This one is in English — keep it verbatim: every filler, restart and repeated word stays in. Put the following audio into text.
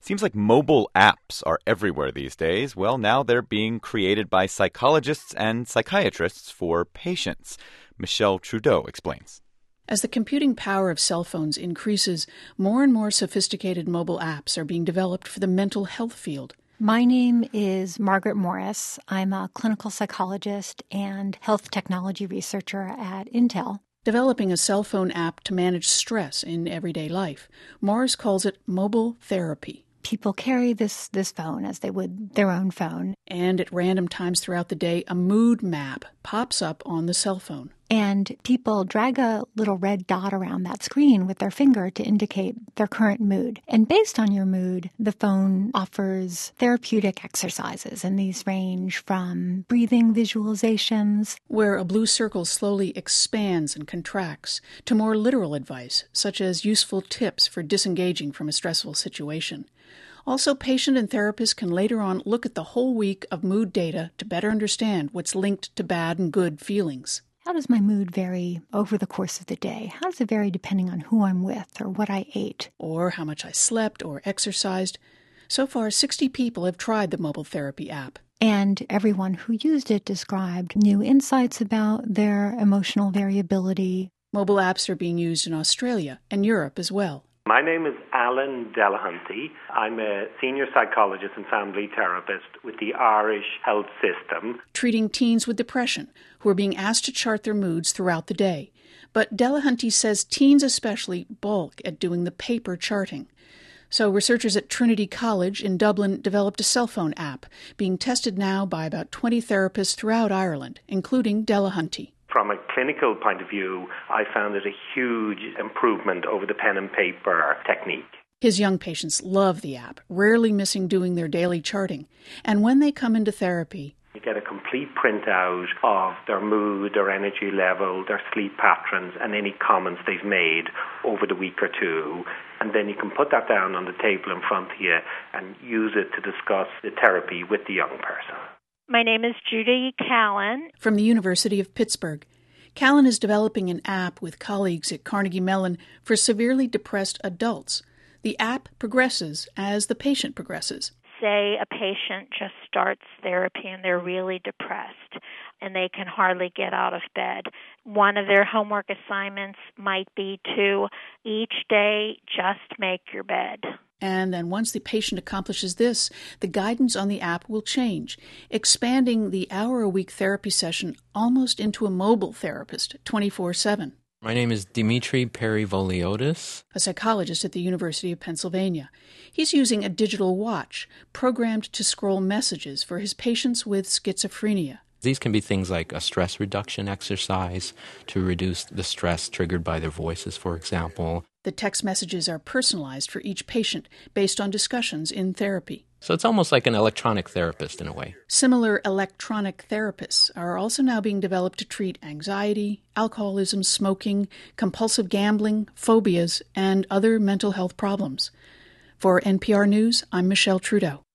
Seems like mobile apps are everywhere these days. Well, now they're being created by psychologists and psychiatrists for patients. Michelle Trudeau explains. As the computing power of cell phones increases, more and more sophisticated mobile apps are being developed for the mental health field. My name is Margaret Morris. I'm a clinical psychologist and health technology researcher at Intel. Developing a cell phone app to manage stress in everyday life, Morris calls it mobile therapy. People carry this, this phone as they would their own phone. And at random times throughout the day, a mood map pops up on the cell phone. And people drag a little red dot around that screen with their finger to indicate their current mood. And based on your mood, the phone offers therapeutic exercises. And these range from breathing visualizations, where a blue circle slowly expands and contracts, to more literal advice, such as useful tips for disengaging from a stressful situation. Also, patient and therapist can later on look at the whole week of mood data to better understand what's linked to bad and good feelings. How does my mood vary over the course of the day? How does it vary depending on who I'm with or what I ate? Or how much I slept or exercised. So far, sixty people have tried the mobile therapy app. And everyone who used it described new insights about their emotional variability. Mobile apps are being used in Australia and Europe as well. My name is Alan Delahunty. I'm a senior psychologist and family therapist with the Irish Health System, treating teens with depression who are being asked to chart their moods throughout the day. But Delahunty says teens especially balk at doing the paper charting. So researchers at Trinity College in Dublin developed a cell phone app, being tested now by about twenty therapists throughout Ireland, including Delahunty. From a clinical point of view, I found it a huge improvement over the pen and paper technique. His young patients love the app, rarely missing doing their daily charting. And when they come into therapy, you get a complete printout of their mood, their energy level, their sleep patterns, and any comments they've made over the week or two. And then you can put that down on the table in front of you and use it to discuss the therapy with the young person. My name is Judy Callan. From the University of Pittsburgh. Callan is developing an app with colleagues at Carnegie Mellon for severely depressed adults. The app progresses as the patient progresses. Say a patient just starts therapy and they're really depressed and they can hardly get out of bed. One of their homework assignments might be to each day just make your bed. And then once the patient accomplishes this, the guidance on the app will change, expanding the hour-a-week therapy session almost into a mobile therapist, twenty-four seven. My name is Dimitri Perivoliotis, a psychologist at the University of Pennsylvania. He's using a digital watch programmed to scroll messages for his patients with schizophrenia. These can be things like a stress reduction exercise to reduce the stress triggered by their voices, for example. The text messages are personalized for each patient based on discussions in therapy. So it's almost like an electronic therapist in a way. Similar electronic therapists are also now being developed to treat anxiety, alcoholism, smoking, compulsive gambling, phobias, and other mental health problems. For N P R News, I'm Michelle Trudeau.